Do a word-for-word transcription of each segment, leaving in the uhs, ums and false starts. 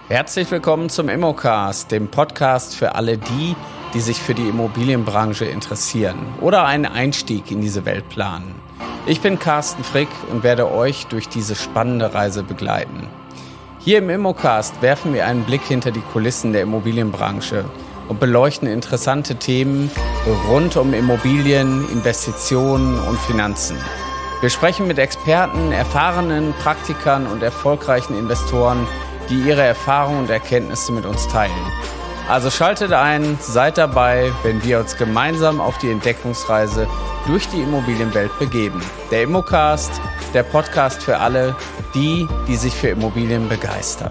Herzlich willkommen zum Immocast, dem Podcast für alle die, die sich für die Immobilienbranche interessieren oder einen Einstieg in diese Welt planen. Ich bin Carsten Frick und werde euch durch diese spannende Reise begleiten. Hier im Immocast werfen wir einen Blick hinter die Kulissen der Immobilienbranche und beleuchten interessante Themen rund um Immobilien, Investitionen und Finanzen. Wir sprechen mit Experten, erfahrenen Praktikern und erfolgreichen Investoren, die ihre Erfahrungen und Erkenntnisse mit uns teilen. Also schaltet ein, seid dabei, wenn wir uns gemeinsam auf die Entdeckungsreise durch die Immobilienwelt begeben. Der Immocast, der Podcast für alle, die, die sich für Immobilien begeistern.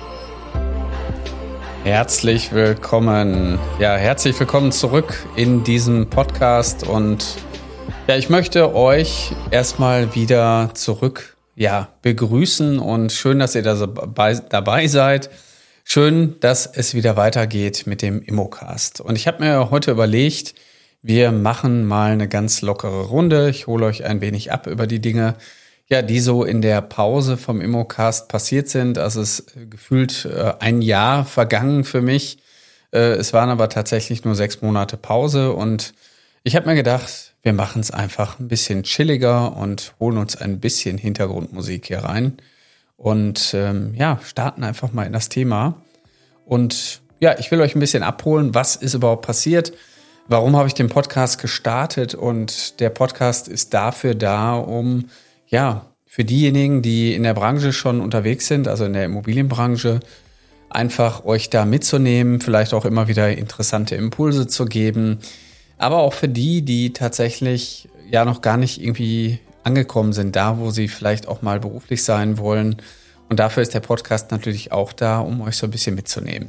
Herzlich willkommen. Ja, herzlich willkommen zurück in diesem Podcast und ja, ich möchte euch erstmal wieder zurück ja, begrüßen und schön, dass ihr da dabei, dabei seid. Schön, dass es wieder weitergeht mit dem Immocast. Und ich habe mir heute überlegt, wir machen mal eine ganz lockere Runde. Ich hole euch ein wenig ab über die Dinge, ja, die so in der Pause vom Immocast passiert sind. Also es ist gefühlt äh, ein Jahr vergangen für mich. Äh, es waren aber tatsächlich nur sechs Monate Pause und ich habe mir gedacht, wir machen es einfach ein bisschen chilliger und holen uns ein bisschen Hintergrundmusik hier rein und ähm, ja, starten einfach mal in das Thema. Und ja, ich will euch ein bisschen abholen, was ist überhaupt passiert, warum habe ich den Podcast gestartet, und der Podcast ist dafür da, um ja, für diejenigen, die in der Branche schon unterwegs sind, also in der Immobilienbranche, einfach euch da mitzunehmen, vielleicht auch immer wieder interessante Impulse zu geben. Aber auch für die, die tatsächlich ja noch gar nicht irgendwie angekommen sind, da wo sie vielleicht auch mal beruflich sein wollen. Und dafür ist der Podcast natürlich auch da, um euch so ein bisschen mitzunehmen.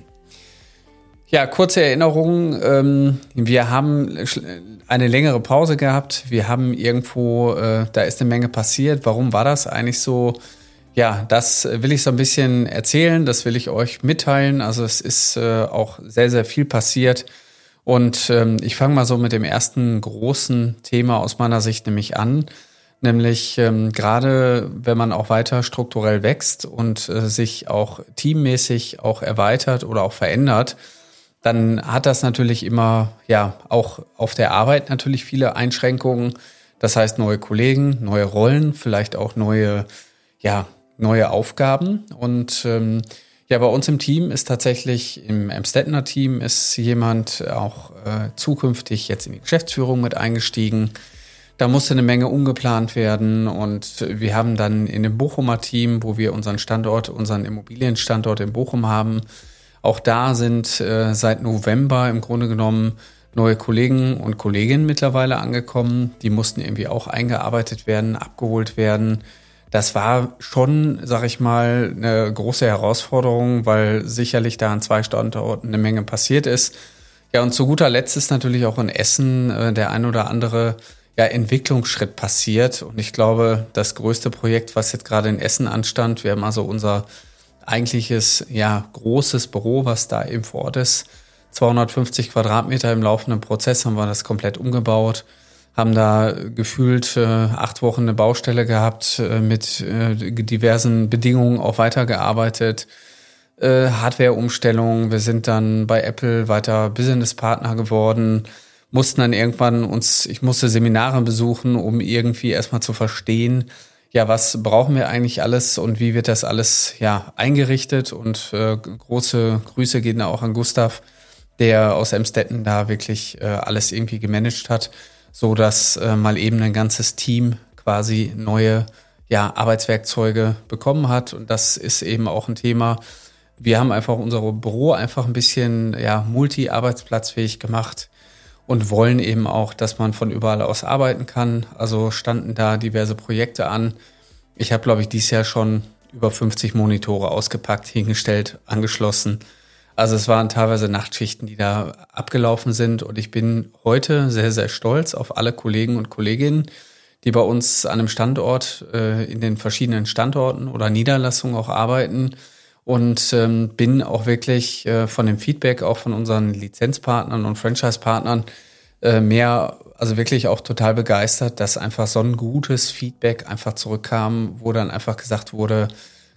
Ja, kurze Erinnerung. Ähm, wir haben eine längere Pause gehabt. Wir haben irgendwo, äh, da ist eine Menge passiert. Warum war das eigentlich so? Ja, das will ich so ein bisschen erzählen. Das will ich euch mitteilen. Also es ist äh, auch sehr, sehr viel passiert. Und ähm, ich fange mal so mit dem ersten großen Thema aus meiner Sicht nämlich an, nämlich ähm, gerade wenn man auch weiter strukturell wächst und äh, sich auch teammäßig auch erweitert oder auch verändert, dann hat das natürlich immer ja auch auf der Arbeit natürlich viele Einschränkungen. Das heißt neue Kollegen, neue Rollen, vielleicht auch neue ja neue Aufgaben. Und ähm, ja, bei uns im Team ist tatsächlich, im Emstettener Team ist jemand auch äh, zukünftig jetzt in die Geschäftsführung mit eingestiegen. Da musste eine Menge umgeplant werden und wir haben dann in dem Bochumer Team, wo wir unseren Standort, unseren Immobilienstandort in Bochum haben, auch da sind äh, seit November im Grunde genommen neue Kollegen und Kolleginnen mittlerweile angekommen. Die mussten irgendwie auch eingearbeitet werden, abgeholt werden. Das war schon, sag ich mal, eine große Herausforderung, weil sicherlich da an zwei Standorten eine Menge passiert ist. Ja, und zu guter Letzt ist natürlich auch in Essen äh, der ein oder andere ja, Entwicklungsschritt passiert. Und ich glaube, das größte Projekt, was jetzt gerade in Essen anstand, wir haben also unser eigentliches, ja, großes Büro, was da eben vor Ort ist. zweihundertfünfzig Quadratmeter im laufenden Prozess haben wir das komplett umgebaut. Haben da gefühlt äh, acht Wochen eine Baustelle gehabt, äh, mit äh, diversen Bedingungen auch weitergearbeitet. Äh, Hardware-Umstellung, wir sind dann bei Apple weiter Business-Partner geworden, mussten dann irgendwann uns, ich musste Seminare besuchen, um irgendwie erstmal zu verstehen, ja, was brauchen wir eigentlich alles und wie wird das alles ja eingerichtet. Und äh, große Grüße gehen da auch an Gustav, der aus Emstetten da wirklich äh, alles irgendwie gemanagt hat, so dass äh, mal eben ein ganzes Team quasi neue ja, Arbeitswerkzeuge bekommen hat. Und das ist eben auch ein Thema. Wir haben einfach unser Büro einfach ein bisschen ja, multi-arbeitsplatzfähig gemacht und wollen eben auch, dass man von überall aus arbeiten kann. Also standen da diverse Projekte an. Ich habe, glaube ich, dieses Jahr schon über fünfzig Monitore ausgepackt, hingestellt, angeschlossen. Also es waren teilweise Nachtschichten, die da abgelaufen sind. Und ich bin heute sehr, sehr stolz auf alle Kollegen und Kolleginnen, die bei uns an einem Standort, äh, in den verschiedenen Standorten oder Niederlassungen auch arbeiten. Und ähm, bin auch wirklich äh, von dem Feedback auch von unseren Lizenzpartnern und Franchise-Partnern äh, mehr, also wirklich auch total begeistert, dass einfach so ein gutes Feedback einfach zurückkam, wo dann einfach gesagt wurde,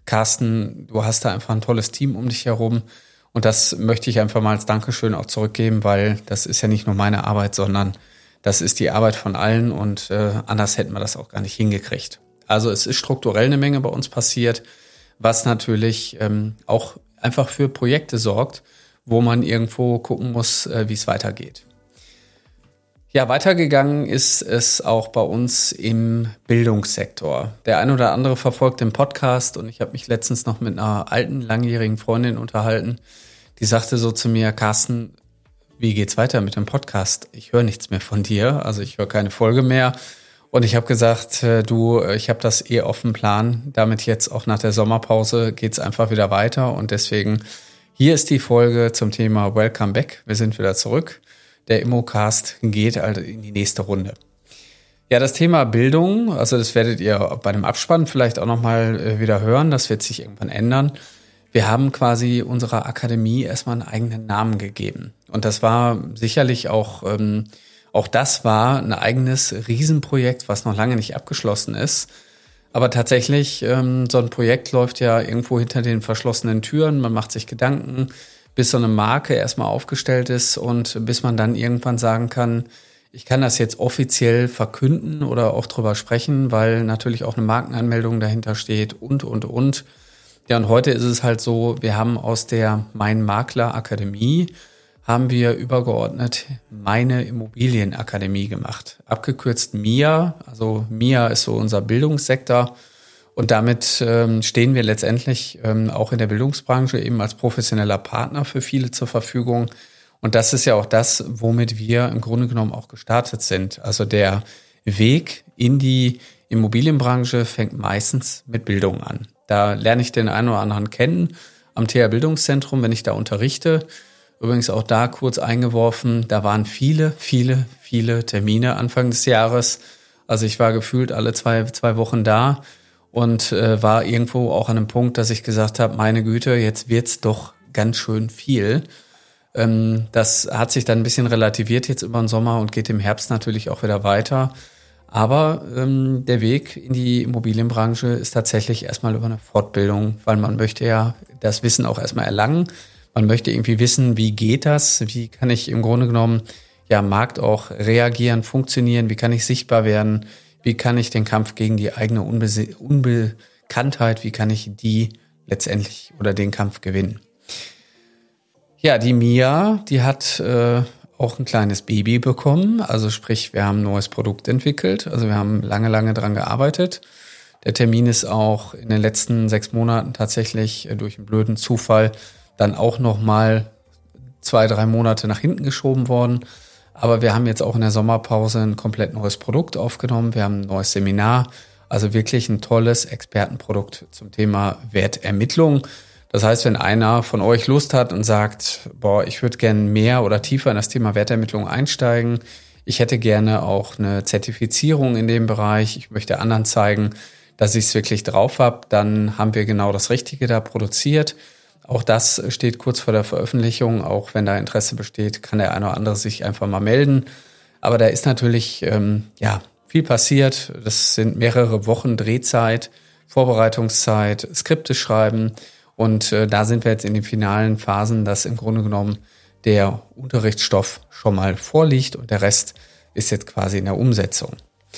Carsten, du hast da einfach ein tolles Team um dich herum. Und das möchte ich einfach mal als Dankeschön auch zurückgeben, weil das ist ja nicht nur meine Arbeit, sondern das ist die Arbeit von allen und äh, anders hätten wir das auch gar nicht hingekriegt. Also es ist strukturell eine Menge bei uns passiert, was natürlich ähm, auch einfach für Projekte sorgt, wo man irgendwo gucken muss, äh, wie es weitergeht. Ja, weitergegangen ist es auch bei uns im Bildungssektor. Der ein oder andere verfolgt den Podcast und ich habe mich letztens noch mit einer alten, langjährigen Freundin unterhalten, die sagte so zu mir, Carsten, wie geht's weiter mit dem Podcast? Ich höre nichts mehr von dir, also ich höre keine Folge mehr. Und ich habe gesagt, äh, du, ich habe das eh auf dem Plan, damit jetzt auch nach der Sommerpause geht's einfach wieder weiter und deswegen hier ist die Folge zum Thema Welcome Back. Wir sind wieder zurück. Der Immocast geht also in die nächste Runde. Ja, das Thema Bildung, also das werdet ihr bei dem Abspann vielleicht auch nochmal wieder hören, das wird sich irgendwann ändern. Wir haben quasi unserer Akademie erstmal einen eigenen Namen gegeben. Und das war sicherlich auch, ähm, auch das war ein eigenes Riesenprojekt, was noch lange nicht abgeschlossen ist. Aber tatsächlich, ähm, so ein Projekt läuft ja irgendwo hinter den verschlossenen Türen, man macht sich Gedanken, bis so eine Marke erstmal aufgestellt ist und bis man dann irgendwann sagen kann, ich kann das jetzt offiziell verkünden oder auch drüber sprechen, weil natürlich auch eine Markenanmeldung dahinter steht und, und, und. Ja, und heute ist es halt so, wir haben aus der Mein Makler Akademie, haben wir übergeordnet Meine Immobilienakademie gemacht. Abgekürzt M I A, also M I A ist so unser Bildungssektor. Und damit ähm, stehen wir letztendlich ähm, auch in der Bildungsbranche eben als professioneller Partner für viele zur Verfügung. Und das ist ja auch das, womit wir im Grunde genommen auch gestartet sind. Also der Weg in die Immobilienbranche fängt meistens mit Bildung an. Da lerne ich den einen oder anderen kennen am T H Bildungszentrum, wenn ich da unterrichte. Übrigens auch da kurz eingeworfen, da waren viele, viele, viele Termine Anfang des Jahres. Also ich war gefühlt alle zwei, zwei Wochen da. Und äh, war irgendwo auch an einem Punkt, dass ich gesagt habe, meine Güte, jetzt wird's doch ganz schön viel. Ähm, das hat sich dann ein bisschen relativiert jetzt über den Sommer und geht im Herbst natürlich auch wieder weiter. Aber ähm, der Weg in die Immobilienbranche ist tatsächlich erstmal über eine Fortbildung, weil man möchte ja das Wissen auch erstmal erlangen. Man möchte irgendwie wissen, wie geht das? Wie kann ich im Grunde genommen ja am Markt auch reagieren, funktionieren? Wie kann ich sichtbar werden? Wie kann ich den Kampf gegen die eigene Unbe- Unbekanntheit, wie kann ich die letztendlich oder den Kampf gewinnen? Ja, die M I A, die hat äh, auch ein kleines Baby bekommen. Also sprich, wir haben ein neues Produkt entwickelt. Also wir haben lange, lange dran gearbeitet. Der Termin ist auch in den letzten sechs Monaten tatsächlich äh, durch einen blöden Zufall dann auch nochmal zwei, drei Monate nach hinten geschoben worden. Aber wir haben jetzt auch in der Sommerpause ein komplett neues Produkt aufgenommen. Wir haben ein neues Seminar, also wirklich ein tolles Expertenprodukt zum Thema Wertermittlung. Das heißt, wenn einer von euch Lust hat und sagt, boah, ich würde gerne mehr oder tiefer in das Thema Wertermittlung einsteigen, ich hätte gerne auch eine Zertifizierung in dem Bereich, ich möchte anderen zeigen, dass ich es wirklich drauf habe, dann haben wir genau das Richtige da produziert. Auch das steht kurz vor der Veröffentlichung. Auch wenn da Interesse besteht, kann der eine oder andere sich einfach mal melden. Aber da ist natürlich ähm, ja viel passiert. Das sind mehrere Wochen Drehzeit, Vorbereitungszeit, Skripte schreiben. Und äh, da sind wir jetzt in den finalen Phasen, dass im Grunde genommen der Unterrichtsstoff schon mal vorliegt und der Rest ist jetzt quasi in der Umsetzung.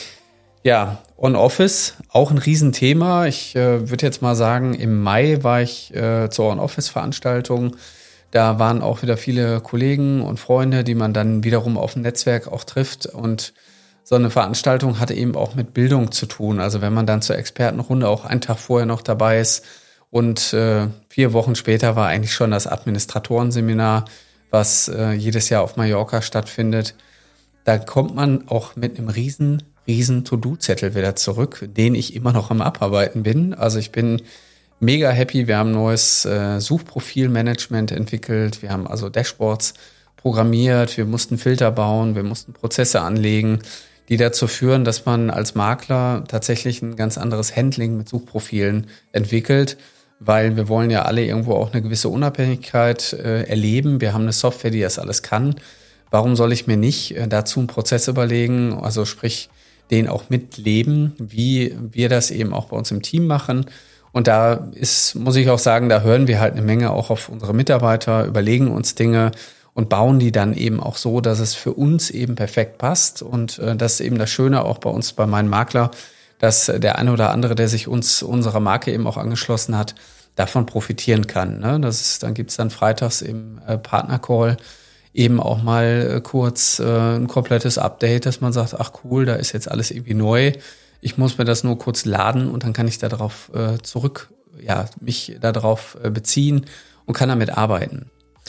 Ja, On-Office, auch ein Riesenthema. Ich äh, würde jetzt mal sagen, im Mai war ich äh, zur On-Office-Veranstaltung. Da waren auch wieder viele Kollegen und Freunde, die man dann wiederum auf dem Netzwerk auch trifft. Und so eine Veranstaltung hatte eben auch mit Bildung zu tun. Also wenn man dann zur Expertenrunde auch einen Tag vorher noch dabei ist und äh, vier Wochen später war eigentlich schon das Administratorenseminar, was äh, jedes Jahr auf Mallorca stattfindet, da kommt man auch mit einem riesen riesen To-Do-Zettel wieder zurück, den ich immer noch am Abarbeiten bin. Also ich bin mega happy. Wir haben ein neues äh, Suchprofilmanagement entwickelt. Wir haben also Dashboards programmiert. Wir mussten Filter bauen. Wir mussten Prozesse anlegen, die dazu führen, dass man als Makler tatsächlich ein ganz anderes Handling mit Suchprofilen entwickelt, weil wir wollen ja alle irgendwo auch eine gewisse Unabhängigkeit äh, erleben. Wir haben eine Software, die das alles kann. Warum soll ich mir nicht äh, dazu einen Prozess überlegen, also sprich den auch mitleben, wie wir das eben auch bei uns im Team machen. Und da ist, muss ich auch sagen, da hören wir halt eine Menge auch auf unsere Mitarbeiter, überlegen uns Dinge und bauen die dann eben auch so, dass es für uns eben perfekt passt. Und äh, das ist eben das Schöne auch bei uns, bei meinem Makler, dass der eine oder andere, der sich uns unserer Marke eben auch angeschlossen hat, davon profitieren kann. Ne? Das ist, dann gibt's dann freitags im äh, Partnercall eben auch mal äh, kurz äh, ein komplettes Update, dass man sagt, ach cool, da ist jetzt alles irgendwie neu. Ich muss mir das nur kurz laden und dann kann ich darauf äh, zurück, ja, mich darauf äh, beziehen und kann damit arbeiten.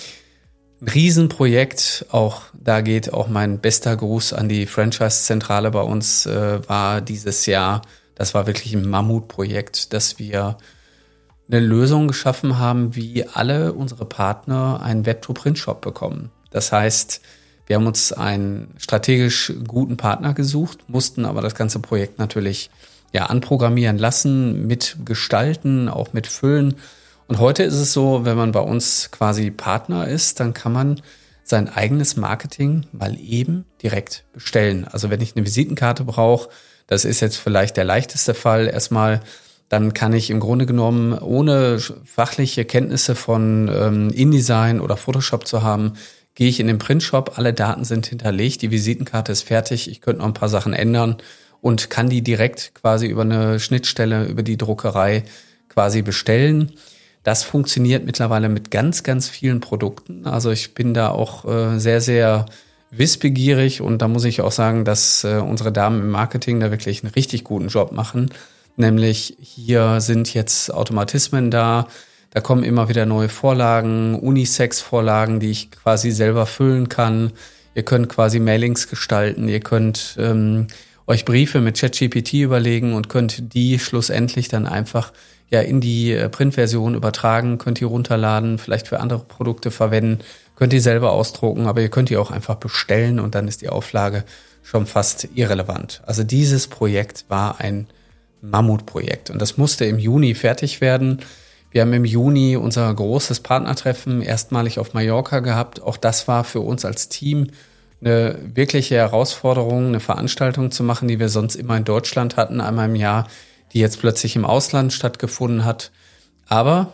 Ein Riesenprojekt, auch da geht auch mein bester Gruß an die Franchise-Zentrale bei uns, äh, war dieses Jahr, das war wirklich ein Mammutprojekt, dass wir eine Lösung geschaffen haben, wie alle unsere Partner einen Web-to-Print-Shop bekommen. Das heißt, wir haben uns einen strategisch guten Partner gesucht, mussten aber das ganze Projekt natürlich ja anprogrammieren lassen, mit gestalten, auch mit füllen. Und heute ist es so, wenn man bei uns quasi Partner ist, dann kann man sein eigenes Marketing mal eben direkt bestellen. Also wenn ich eine Visitenkarte brauche, das ist jetzt vielleicht der leichteste Fall erstmal, dann kann ich im Grunde genommen, ohne fachliche Kenntnisse von ähm, InDesign oder Photoshop zu haben, gehe ich in den Printshop, alle Daten sind hinterlegt, die Visitenkarte ist fertig, ich könnte noch ein paar Sachen ändern und kann die direkt quasi über eine Schnittstelle, über die Druckerei quasi bestellen. Das funktioniert mittlerweile mit ganz, ganz vielen Produkten. Also ich bin da auch äh, sehr, sehr wissbegierig und da muss ich auch sagen, dass äh, unsere Damen im Marketing da wirklich einen richtig guten Job machen. Nämlich hier sind jetzt Automatismen da, da kommen immer wieder neue Vorlagen, Unisex-Vorlagen, die ich quasi selber füllen kann. Ihr könnt quasi Mailings gestalten, ihr könnt ähm, euch Briefe mit ChatGPT überlegen und könnt die schlussendlich dann einfach ja in die Printversion übertragen, könnt ihr runterladen, vielleicht für andere Produkte verwenden, könnt ihr selber ausdrucken, aber ihr könnt die auch einfach bestellen und dann ist die Auflage schon fast irrelevant. Also dieses Projekt war ein Mammutprojekt und das musste im Juni fertig werden. Wir haben im Juni unser großes Partnertreffen erstmalig auf Mallorca gehabt. Auch das war für uns als Team eine wirkliche Herausforderung, eine Veranstaltung zu machen, die wir sonst immer in Deutschland hatten, einmal im Jahr, die jetzt plötzlich im Ausland stattgefunden hat. Aber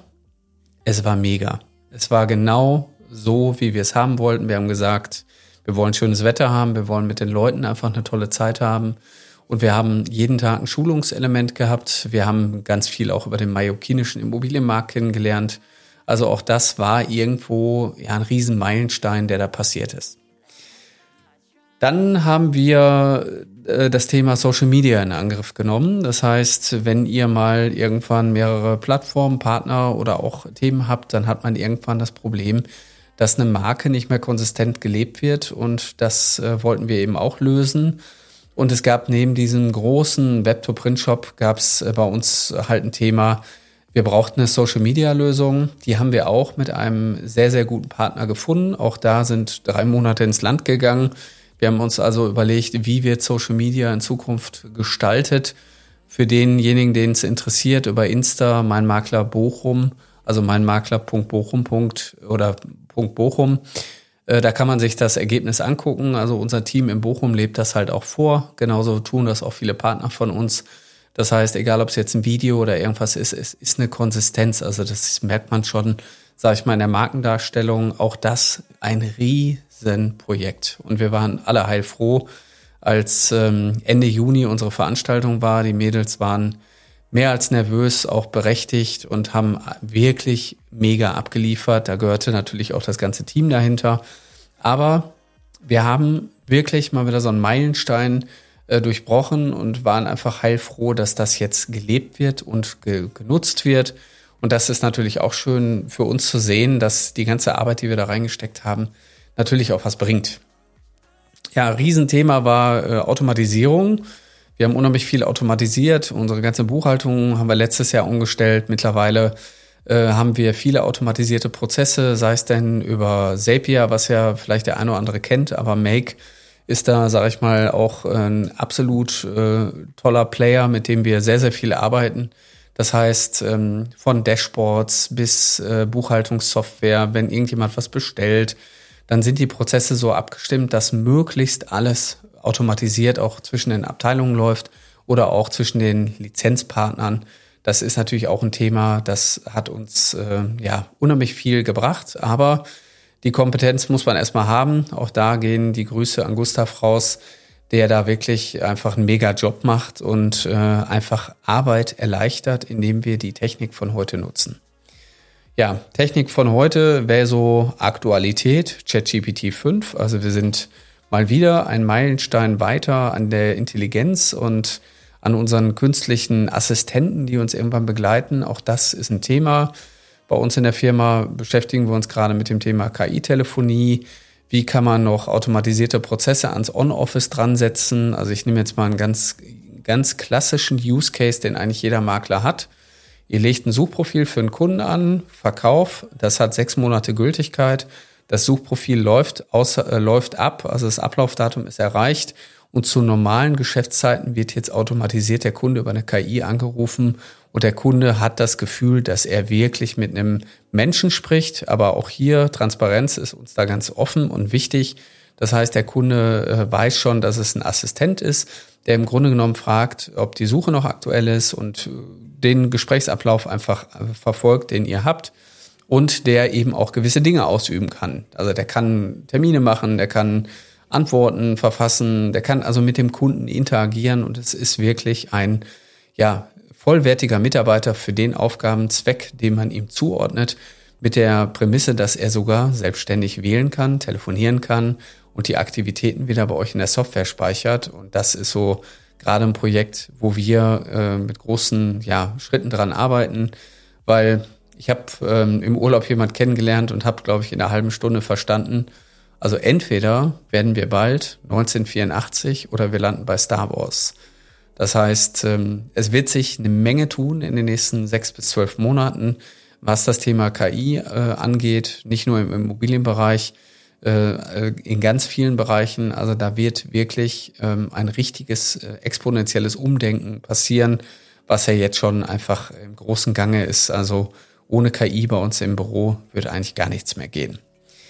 es war mega. Es war genau so, wie wir es haben wollten. Wir haben gesagt, wir wollen schönes Wetter haben, wir wollen mit den Leuten einfach eine tolle Zeit haben. Und wir haben jeden Tag ein Schulungselement gehabt. Wir haben ganz viel auch über den mallorquinischen Immobilienmarkt kennengelernt. Also auch das war irgendwo ja ein Riesenmeilenstein, der da passiert ist. Dann haben wir äh, das Thema Social Media in Angriff genommen. Das heißt, wenn ihr mal irgendwann mehrere Plattformen, Partner oder auch Themen habt, dann hat man irgendwann das Problem, dass eine Marke nicht mehr konsistent gelebt wird. Und das äh, wollten wir eben auch lösen. Und es gab neben diesem großen Web-to-Print-Shop gab es äh, bei uns halt ein Thema, wir brauchten eine Social-Media-Lösung. Die haben wir auch mit einem sehr, sehr guten Partner gefunden. Auch da sind drei Monate ins Land gegangen. Wir haben uns also überlegt, wie wird Social Media in Zukunft gestaltet. Für denjenigen, den es interessiert, über Insta, mein Makler Bochum, also meinmakler.bochum. oder .bochum. Äh, da kann man sich das Ergebnis angucken. Also unser Team in Bochum lebt das halt auch vor. Genauso tun das auch viele Partner von uns. Das heißt, egal ob es jetzt ein Video oder irgendwas ist, es ist eine Konsistenz. Also das merkt man schon, sage ich mal, in der Markendarstellung. Auch das ein Riesenprojekt. Und wir waren alle heilfroh, als ähm, Ende Juni unsere Veranstaltung war. Die Mädels waren mehr als nervös, auch berechtigt und haben wirklich mega abgeliefert. Da gehörte natürlich auch das ganze Team dahinter. Aber wir haben wirklich mal wieder so einen Meilenstein äh, durchbrochen und waren einfach heilfroh, dass das jetzt gelebt wird und ge- genutzt wird. Und das ist natürlich auch schön für uns zu sehen, dass die ganze Arbeit, die wir da reingesteckt haben, natürlich auch was bringt. Ja, Riesenthema war äh, Automatisierung. Wir haben unheimlich viel automatisiert. Unsere ganze Buchhaltung haben wir letztes Jahr umgestellt. Mittlerweile äh, haben wir viele automatisierte Prozesse, sei es denn über Zapier, was ja vielleicht der eine oder andere kennt, aber Make ist da, sage ich mal, auch ein absolut äh, toller Player, mit dem wir sehr, sehr viel arbeiten. Das heißt, ähm, von Dashboards bis äh, Buchhaltungssoftware, wenn irgendjemand was bestellt, dann sind die Prozesse so abgestimmt, dass möglichst alles automatisiert auch zwischen den Abteilungen läuft oder auch zwischen den Lizenzpartnern, das ist natürlich auch ein Thema, das hat uns äh, ja unheimlich viel gebracht, aber die Kompetenz muss man erstmal haben. Auch da gehen die Grüße an Gustav raus, der da wirklich einfach einen mega Job macht und äh, einfach Arbeit erleichtert, indem wir die Technik von heute nutzen. Ja, Technik von heute wäre so Aktualität, ChatGPT fünf. Also wir sind mal wieder einen Meilenstein weiter an der Intelligenz und an unseren künstlichen Assistenten, die uns irgendwann begleiten. Auch das ist ein Thema. Bei uns in der Firma beschäftigen wir uns gerade mit dem Thema K I-Telefonie. Wie kann man noch automatisierte Prozesse ans On-Office dran setzen? Also ich nehme jetzt mal einen ganz, ganz klassischen Use Case, den eigentlich jeder Makler hat. Ihr legt ein Suchprofil für einen Kunden an, Verkauf, das hat sechs Monate Gültigkeit. Das Suchprofil läuft, aus, äh, läuft ab, also das Ablaufdatum ist erreicht. Und zu normalen Geschäftszeiten wird jetzt automatisiert der Kunde über eine K I angerufen und der Kunde hat das Gefühl, dass er wirklich mit einem Menschen spricht. Aber auch hier, Transparenz ist uns da ganz offen und wichtig. Das heißt, der Kunde äh, weiß schon, dass es ein Assistent ist, der im Grunde genommen fragt, ob die Suche noch aktuell ist und äh, den Gesprächsablauf einfach äh, verfolgt, den ihr habt. Und der eben auch gewisse Dinge ausüben kann. Also der kann Termine machen, der kann Antworten verfassen, der kann also mit dem Kunden interagieren und es ist wirklich ein ja vollwertiger Mitarbeiter für den Aufgabenzweck, den man ihm zuordnet, mit der Prämisse, dass er sogar selbstständig wählen kann, telefonieren kann und die Aktivitäten wieder bei euch in der Software speichert. Und das ist so gerade ein Projekt, wo wir äh, mit großen ja, Schritten dran arbeiten, weil ich habe ähm, im Urlaub jemand kennengelernt und habe, glaube ich, in einer halben Stunde verstanden, also entweder werden wir bald neunzehnhundertvierundachtzig oder wir landen bei Star Wars. Das heißt, ähm, es wird sich eine Menge tun in den nächsten sechs bis zwölf Monaten, was das Thema K I äh, angeht, nicht nur im Immobilienbereich, äh, in ganz vielen Bereichen. Also da wird wirklich ähm, ein richtiges äh, exponentielles Umdenken passieren, was ja jetzt schon einfach im großen Gange ist. Also ohne K I bei uns im Büro wird eigentlich gar nichts mehr gehen.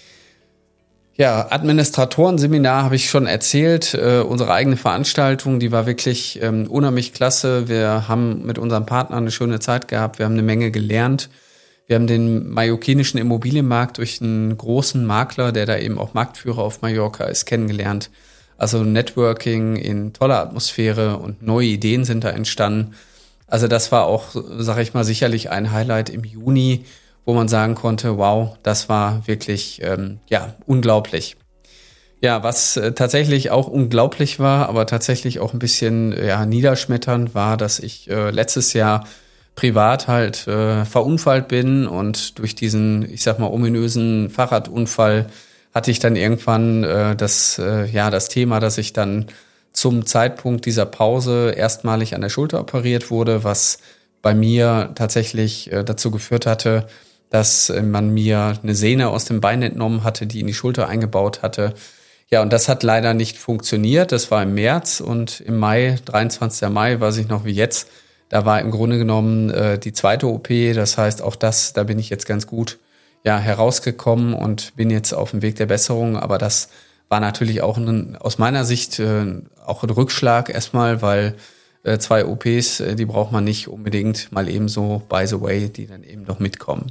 Ja, Administratoren-Seminar habe ich schon erzählt. Äh, unsere eigene Veranstaltung, die war wirklich ähm, unheimlich klasse. Wir haben mit unserem Partner eine schöne Zeit gehabt. Wir haben eine Menge gelernt. Wir haben den mallorquinischen Immobilienmarkt durch einen großen Makler, der da eben auch Marktführer auf Mallorca ist, kennengelernt. Also Networking in toller Atmosphäre und neue Ideen sind da entstanden. Also das war auch, sage ich mal, sicherlich ein Highlight im Juni, wo man sagen konnte, wow, das war wirklich ähm, ja unglaublich. Ja, was äh, tatsächlich auch unglaublich war, aber tatsächlich auch ein bisschen ja niederschmetternd war, dass ich äh, letztes Jahr privat halt äh, verunfallt bin und durch diesen, ich sag mal, ominösen Fahrradunfall hatte ich dann irgendwann äh, das äh, ja das Thema, dass ich dann zum Zeitpunkt dieser Pause erstmalig an der Schulter operiert wurde, was bei mir tatsächlich äh, dazu geführt hatte, dass äh, man mir eine Sehne aus dem Bein entnommen hatte, die in die Schulter eingebaut hatte. Ja, und das hat leider nicht funktioniert. Das war im März und im Mai, dreiundzwanzigsten Mai, weiß ich noch wie jetzt, da war im Grunde genommen äh, die zweite O P. Das heißt, auch das, da bin ich jetzt ganz gut ja herausgekommen und bin jetzt auf dem Weg der Besserung. Aber das war natürlich auch ein, aus meiner Sicht äh, auch ein Rückschlag erstmal, weil äh, zwei O Ps, äh, die braucht man nicht unbedingt mal eben so by the way, die dann eben noch mitkommen.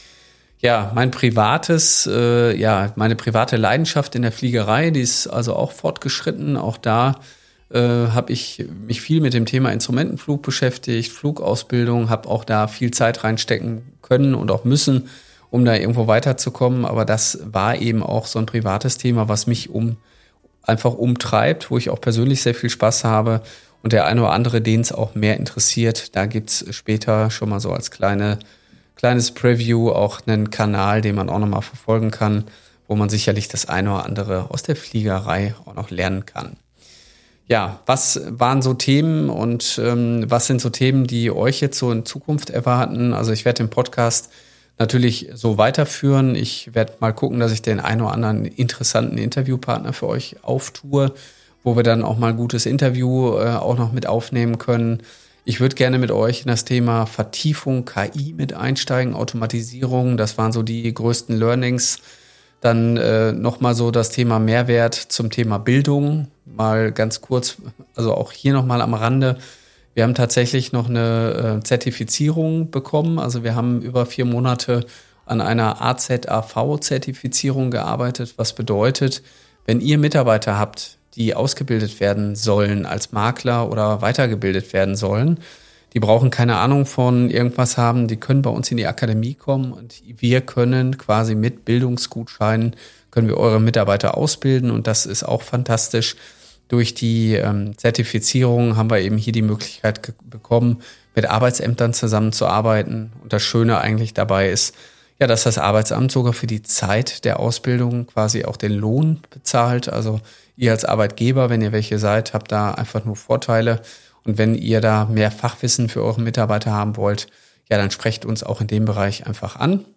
Ja, mein privates, äh, ja, meine private Leidenschaft in der Fliegerei, die ist also auch fortgeschritten. Auch da äh, habe ich mich viel mit dem Thema Instrumentenflug beschäftigt, Flugausbildung, habe auch da viel Zeit reinstecken können und auch müssen, um da irgendwo weiterzukommen. Aber das war eben auch so ein privates Thema, was mich um einfach umtreibt, wo ich auch persönlich sehr viel Spaß habe. Und der eine oder andere, den es auch mehr interessiert, da gibt's später schon mal so als kleine kleines Preview auch einen Kanal, den man auch nochmal verfolgen kann, wo man sicherlich das eine oder andere aus der Fliegerei auch noch lernen kann. Ja, was waren so Themen und ähm, was sind so Themen, die euch jetzt so in Zukunft erwarten? Also ich werde den Podcast natürlich so weiterführen. Ich werde mal gucken, dass ich den einen oder anderen interessanten Interviewpartner für euch auftue, wo wir dann auch mal ein gutes Interview äh, auch noch mit aufnehmen können. Ich würde gerne mit euch in das Thema Vertiefung, K I mit einsteigen, Automatisierung. Das waren so die größten Learnings. Dann äh, nochmal so das Thema Mehrwert zum Thema Bildung. Mal ganz kurz, also auch hier nochmal am Rande. Wir haben tatsächlich noch eine äh, Zertifizierung bekommen. Also wir haben über vier Monate an einer A Z A V-Zertifizierung gearbeitet, was bedeutet, wenn ihr Mitarbeiter habt, die ausgebildet werden sollen als Makler oder weitergebildet werden sollen, die brauchen keine Ahnung von irgendwas haben, die können bei uns in die Akademie kommen und wir können quasi mit Bildungsgutscheinen, können wir eure Mitarbeiter ausbilden und das ist auch fantastisch. Durch die ähm, Zertifizierung haben wir eben hier die Möglichkeit ge- bekommen, mit Arbeitsämtern zusammenzuarbeiten und das Schöne eigentlich dabei ist, ja, dass das Arbeitsamt sogar für die Zeit der Ausbildung quasi auch den Lohn bezahlt. Also ihr als Arbeitgeber, wenn ihr welche seid, habt da einfach nur Vorteile. Und wenn ihr da mehr Fachwissen für eure Mitarbeiter haben wollt, ja, dann sprecht uns auch in dem Bereich einfach an.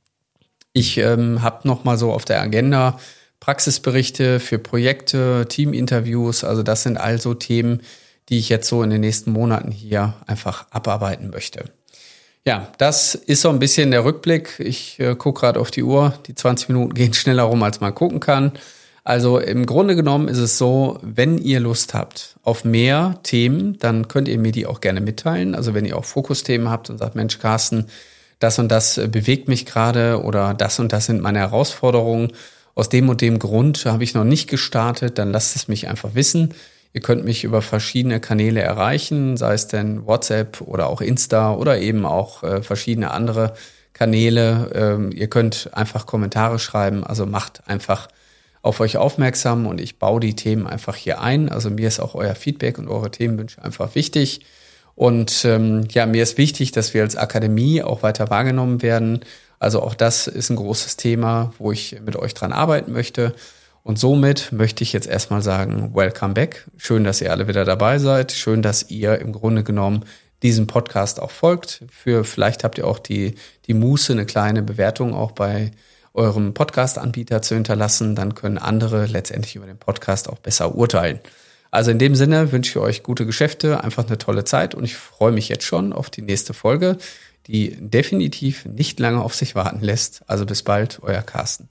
Ich ähm, habe noch mal so auf der Agenda Praxisberichte für Projekte, Teaminterviews. Also das sind also Themen, die ich jetzt so in den nächsten Monaten hier einfach abarbeiten möchte. Ja, das ist so ein bisschen der Rückblick. Ich äh, gucke gerade auf die Uhr. Die zwanzig Minuten gehen schneller rum, als man gucken kann. Also im Grunde genommen ist es so, wenn ihr Lust habt auf mehr Themen, dann könnt ihr mir die auch gerne mitteilen. Also wenn ihr auch Fokusthemen habt und sagt, Mensch, Carsten, das und das bewegt mich gerade oder das und das sind meine Herausforderungen. Aus dem und dem Grund habe ich noch nicht gestartet, dann lasst es mich einfach wissen. Ihr könnt mich über verschiedene Kanäle erreichen, sei es denn WhatsApp oder auch Insta oder eben auch äh, verschiedene andere Kanäle. Ähm, ihr könnt einfach Kommentare schreiben, also macht einfach auf euch aufmerksam und ich baue die Themen einfach hier ein. Also mir ist auch euer Feedback und eure Themenwünsche einfach wichtig. Und ähm, ja, mir ist wichtig, dass wir als Akademie auch weiter wahrgenommen werden. Also auch das ist ein großes Thema, wo ich mit euch dran arbeiten möchte. Und somit möchte ich jetzt erstmal sagen, welcome back. Schön, dass ihr alle wieder dabei seid. Schön, dass ihr im Grunde genommen diesem Podcast auch folgt. Für vielleicht habt ihr auch die, die Muße, eine kleine Bewertung auch bei eurem Podcast-Anbieter zu hinterlassen. Dann können andere letztendlich über den Podcast auch besser urteilen. Also in dem Sinne wünsche ich euch gute Geschäfte, einfach eine tolle Zeit und ich freue mich jetzt schon auf die nächste Folge, die definitiv nicht lange auf sich warten lässt. Also bis bald, euer Carsten.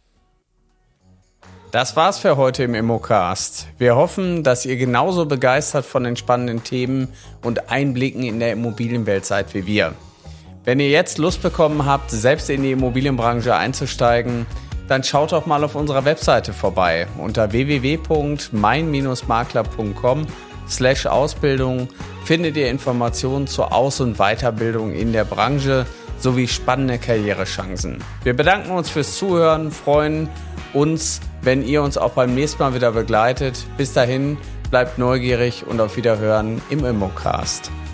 Das war's für heute im Immocast. Wir hoffen, dass ihr genauso begeistert von den spannenden Themen und Einblicken in der Immobilienwelt seid wie wir. Wenn ihr jetzt Lust bekommen habt, selbst in die Immobilienbranche einzusteigen, dann schaut doch mal auf unserer Webseite vorbei. Unter w w w punkt mein Bindestrich makler punkt com slash Ausbildung findet ihr Informationen zur Aus- und Weiterbildung in der Branche sowie spannende Karrierechancen. Wir bedanken uns fürs Zuhören, freuen uns, wenn ihr uns auch beim nächsten Mal wieder begleitet. Bis dahin, bleibt neugierig und auf Wiederhören im Immocast.